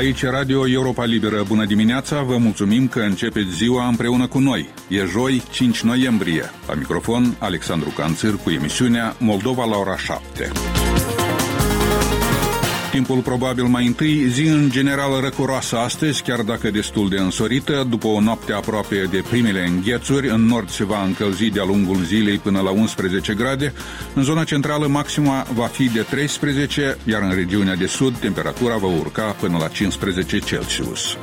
Aici Radio Europa Liberă. Bună dimineața, vă mulțumim că începeți ziua împreună cu noi. E joi, 5 noiembrie. La microfon, Alexandru Canțir cu emisiunea Moldova la ora 7. Timpul probabil mai întâi, zi în general răcoroasă astăzi, chiar dacă destul de însorită. După o noapte aproape de primele înghețuri, în nord se va încălzi de-a lungul zilei până la 11 grade. În zona centrală maxima va fi de 13, iar în regiunea de sud temperatura va urca până la 15 Celsius.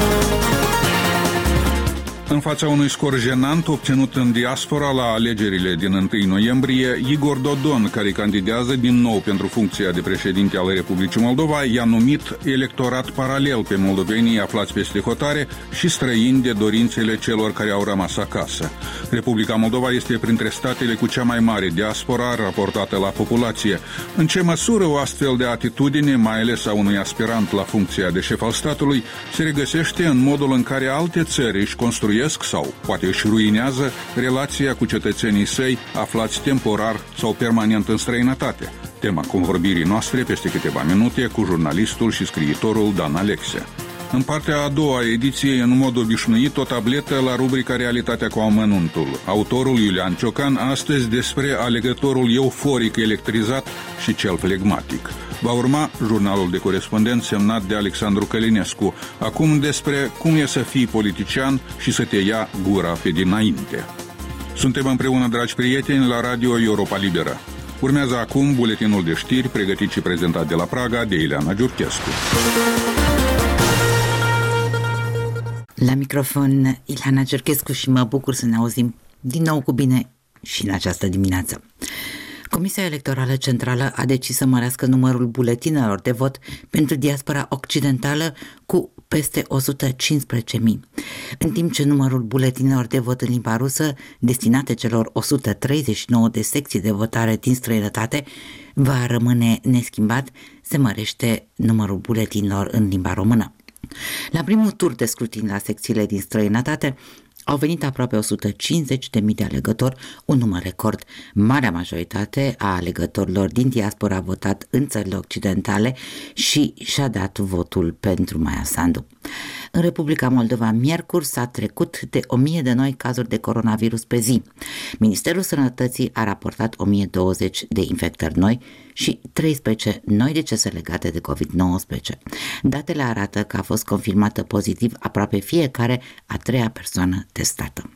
În fața unui scor jenant obținut în diaspora la alegerile din 1 noiembrie, Igor Dodon, care candidează din nou pentru funcția de președinte al Republicii Moldova, i-a numit electorat paralel pe moldovenii aflați peste hotare și străini de dorințele celor care au rămas acasă. Republica Moldova este printre statele cu cea mai mare diaspora raportată la populație. În ce măsură o astfel de atitudine, mai ales a unui aspirant la funcția de șef al statului, se regăsește în modul în care alte țări își construiesc sau poate își ruinează relația cu cetățenii săi aflați temporar sau permanent în străinătate? Tema convorbirii noastre peste câteva minute cu jurnalistul și scriitorul Dan Alexe. În partea a doua a ediției, în mod obișnuit, o tabletă la rubrica Realitatea cu amănuntul. Autorul Iulian Ciocan astăzi despre alegătorul euforic electrizat și cel flegmatic. Va urma jurnalul de corespondent semnat de Alexandru Călinescu. Acum despre cum e să fii politician și să te ia gura pe dinainte. Suntem împreună, dragi prieteni, la Radio Europa Liberă. Urmează acum buletinul de știri pregătit și prezentat de la Praga de Ileana Giurchescu. La microfon Ileana Giurchescu și mă bucur să ne auzim din nou cu bine și în această dimineață. Comisia Electorală Centrală a decis să mărească numărul buletinelor de vot pentru diaspora occidentală cu peste 115.000, în timp ce numărul buletinelor de vot în limba rusă destinate celor 139 de secții de votare din străinătate va rămâne neschimbat, se mărește numărul buletinelor în limba română. La primul tur de scrutin la secțiile din străinătate au venit aproape 150.000 de alegători, un număr record. Marea majoritate a alegătorilor din diaspora a votat în țările occidentale și și-a dat votul pentru Maia Sandu. În Republica Moldova, miercuri, s-a trecut de 1000 de noi cazuri de coronavirus pe zi. Ministerul Sănătății a raportat 1020 de infectări noi și 13 noi decese legate de COVID-19. Datele arată că a fost confirmată pozitiv aproape fiecare a treia persoană testată.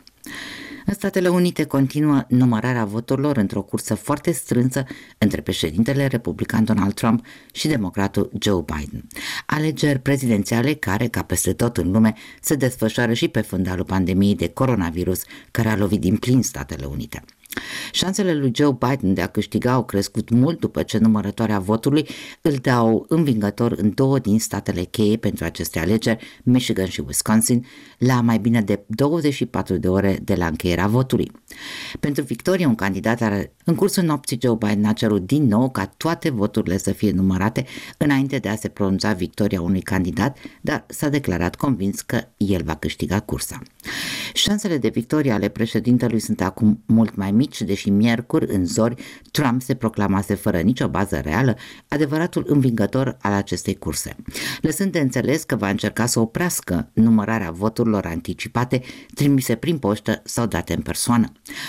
În Statele Unite continuă numărarea voturilor într-o cursă foarte strânsă între președintele republican Donald Trump și democratul Joe Biden. Alegeri prezidențiale care, ca peste tot în lume, se desfășoară și pe fundalul pandemiei de coronavirus care a lovit din plin Statele Unite. Șansele lui Joe Biden de a câștiga au crescut mult după ce numărătoarea votului îl dau învingător în două din statele cheie pentru aceste alegeri, Michigan și Wisconsin, la mai bine de 24 de ore de la încheierea votului. Pentru victorie, un candidat în cursul nopții, Joe Biden a cerut din nou ca toate voturile să fie numărate înainte de a se pronunța victoria unui candidat, dar s-a declarat convins că el va câștiga cursa. Șansele de victorie ale președintelui sunt acum mult mai mici, deși miercuri, în zori, Trump se proclamase fără nicio bază reală adevăratul învingător al acestei curse, lăsând de înțeles că va încerca să oprească numărarea voturilor anticipate trimise prin poștă sau date în persoană.